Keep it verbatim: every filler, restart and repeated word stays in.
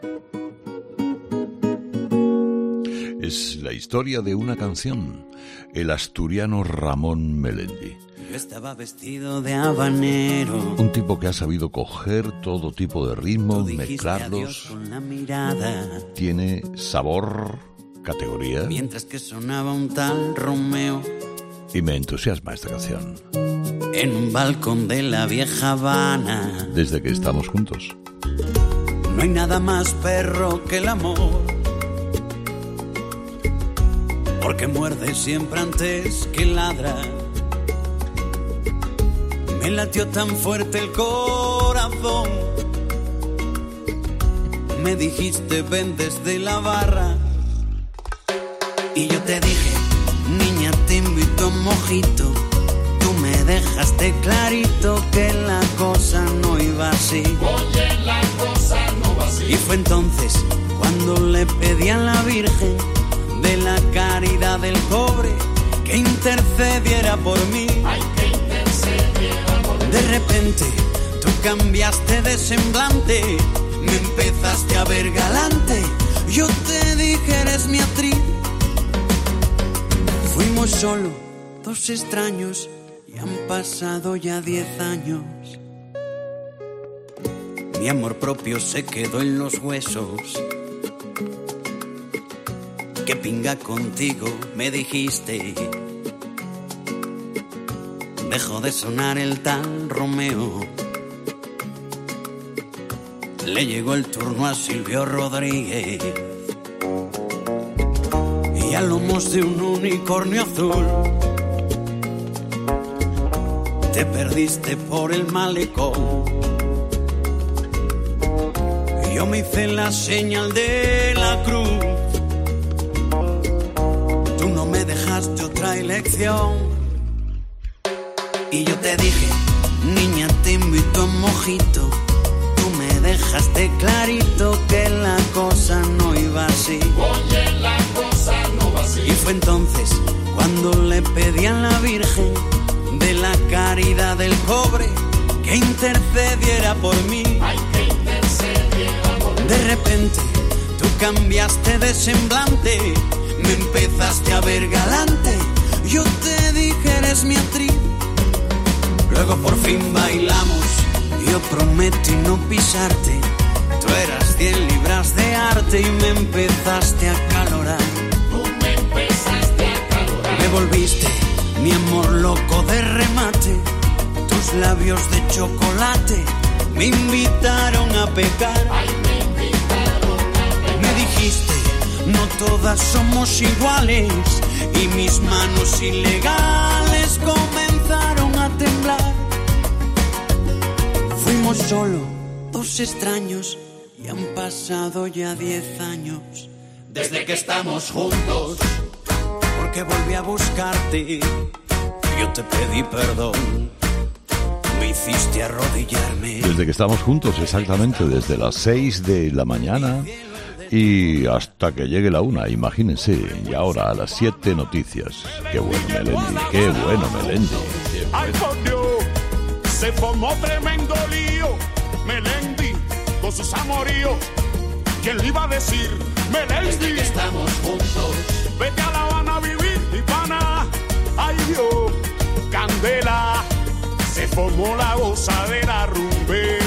Es la historia de una canción, el asturiano Ramón Melendi. Yo estaba vestido de habanero. Un tipo que ha sabido coger todo tipo de ritmos, mezclarlos. Con la mirada. Tiene sabor, categoría. Mientras que sonaba un tal Romeo. Y me entusiasma esta canción. En un balcón de la vieja Habana. Desde que estamos juntos. No hay nada más perro que el amor. Porque muerde siempre antes que ladra. Me latió tan fuerte el corazón. Me dijiste ven desde la barra. Y yo te dije, niña te invito a un mojito. Tú me dejaste clarito que la cosa no iba así. Oye, la cosa no va así. Y fue entonces cuando le pedí a la Virgen de la caridad del cobre que intercediera por mí. Ay, que intercediera por mí. De repente tú cambiaste de semblante, me empezaste a ver galante. Yo te dije eres mi actriz. Fuimos solo dos extraños y han pasado ya diez años. Mi amor propio se quedó en los huesos. Que pinga contigo, me dijiste. Dejó de sonar el tal Romeo. Le llegó el turno a Silvio Rodríguez. Y a lomos de un unicornio azul te perdiste por el malecón. Yo me hice la señal de la cruz. Tú no me dejaste otra elección. Y yo te dije, niña te invito a un mojito. Tú me dejaste clarito que la cosa no iba así. Oye, la cosa no va así. Y fue entonces cuando le pedí a la Virgen de la caridad del cobre que intercediera por mí. Ay, que intercediera por mí. De repente tú cambiaste de semblante, me empezaste a ver galante. Yo te dije eres mi actriz. Luego por fin bailamos. Yo prometí no pisarte. Tú eras cien libras de arte y me empezaste a calorar. Tú me empezaste a calorar. Me volviste mi amor loco de remate. Tus labios de chocolate me invitaron a pecar. Ay, me invitaron a pecar. Me dijiste, no todas somos iguales. Y mis manos ilegales comenzaron a temblar. Fuimos solo dos extraños y han pasado ya diez años desde que estamos juntos. Porque volví a buscarte, yo te pedí perdón, me hiciste arrodillarme. Desde que estamos juntos, exactamente, desde las seis de la mañana y hasta que llegue la una, imagínense. Y ahora a las siete noticias. Qué bueno Melendi, qué bueno Melendi. Ay, por Dios, se formó tremendo lío. Melendi con sus amoríos. ¿Quién le iba a decir? Melendi, desde que estamos juntos. Vete a La Habana a vivir, mi pana. Ay, Dios, candela. Se formó la gozadera rumbe.